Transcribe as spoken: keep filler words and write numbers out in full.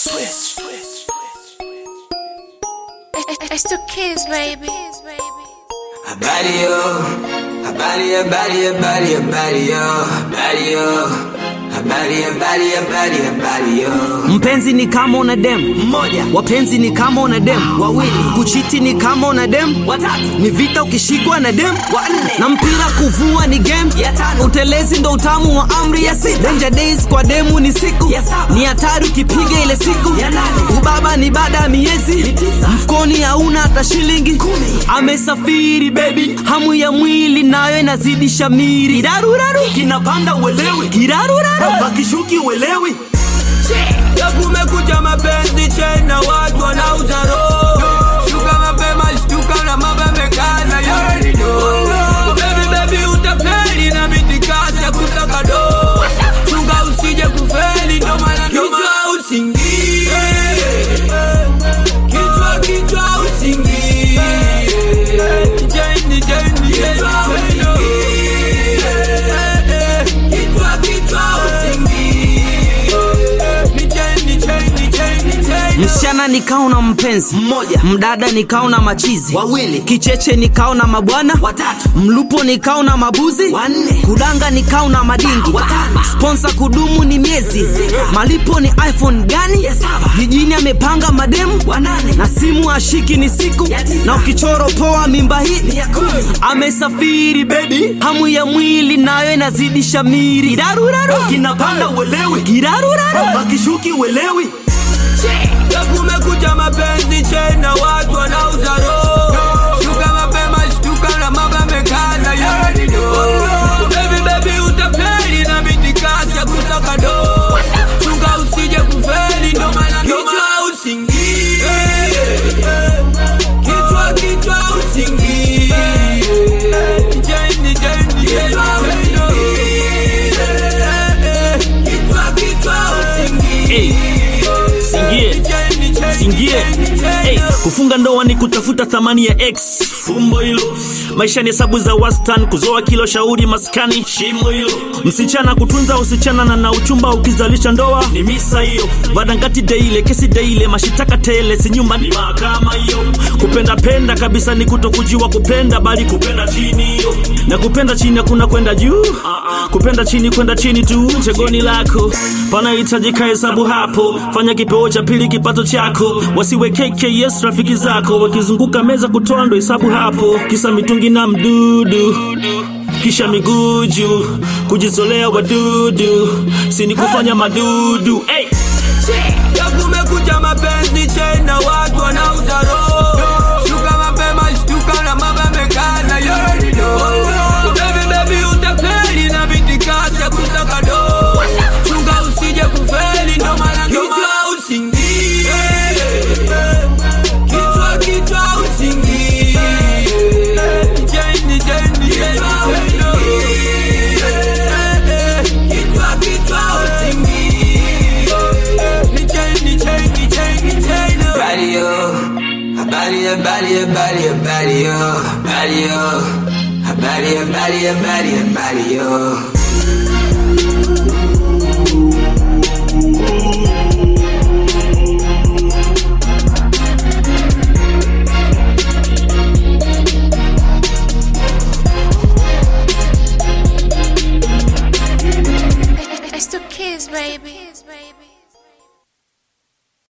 Switch. It's two kids, baby. Habari yo, habari habari habari habari yo, habari yo, habari habari habari habari yo. Mpenzi ni kama una dem mmoja, wapenzi ni kama una dem wawili, kuchiti ni kama una dem watatu, ni vita ukishikwa na dem wanne, na mpira kuvua ni game ya tano, utelezi ndo utamu wa amri ya sita, danger days kwa demu ni siku ya saba, ni hatari ukipiga ile siku ya nane, ubaba ni baada ya miezi, mfukoni hauna hata shilingi kumi, amesafiri baby, hamu ya mwili nayo inazidi shamiri, kiraruraru kinapanda uelewi, kiraruraru bakishuki uelewi. Ya kumekuja mapenzi tena watu wanauza roho, shuka mapema shtuka na mambo yamekana, you already know. Baby baby utapeli na mitikasi ya kusaka do, chunga usije kufeli ndo maana kichwa usingie, kichwa kichwa usingie, jeni jeni kichwa usingie, kichwa kichwa usingie. Msichana nikao na mpenzi mmoja, mdada nikao na machizi wawili, kicheche nikao na mabwana watatu, mlupo nikao na mabuzi wanne, kudanga nikao na madingi watano, sponsor kudumu ni miezi, malipo ni iPhone gani jijini amepanga mademu wanane, na simu ashiki ni siku, na ukichoro poa mimba hii amesafiri baby, hamu ya mwili nayo inazidi shamiri, kiraruraru kinapanda uelewi, kiraruraru bakishuki uelewi. Ya kumekuja mapenzi tena watu wanauza roho, shuka mapema shtuka na mambo yamekana, you already know. Baby baby utapeli na mitikasi ya kusaka do, chunga usije kufeli ndo maana kichwa usingie, kichwa kichwa usingie, jeni jeni kichwa usingie, kichwa kichwa usingie. Singie, singie, hey, kufunga ndoa ni kutafuta thamani ya X, fumbo hilo. Maisha ni hesabu za wastani, kuzoa kilo shauri maskani, shimo hilo. Msichana kutunza usichana na na uchumba ukizalisha ndoa, ni misa hiyo. Vadangati deile, kesi deile, mashitaka tele, si nyumba ni mahakama hiyo. Kupenda penda kabisa ni kutokujiwa kupenda, bali kupenda chini hiyo. Na kupenda chini hakuna kwenda juu, kupenda chini kwenda chini tu, chegoni lako. Panahitajika hesabu hapo, fanya kipeo cha pili kipato chako, wasiwe K K S rafiki zako, wakizunguka meza kutoa ndo hesabu hapo, kisa mitungi na mdudu, kisha miguju, kujizolea wadudu, sini kufanya madudu, hey! Ya kumekuja mapenzi tena watu wanauza roho, shuka mapema shtuka na mambo yamekana, you already know. Baby baby utapeli na mitikasi ya kusaka do, chunga usije kufeli ndo maana kichwa usingie, kichwa kichwa usingie, jeni jeni kichwa usingie, kichwa kichwa usingie, jeni jeni jeni jeni. Habari yo, habari habari habari habari yo, habari yo, habari habari habari habari yo. It's two kids, baby.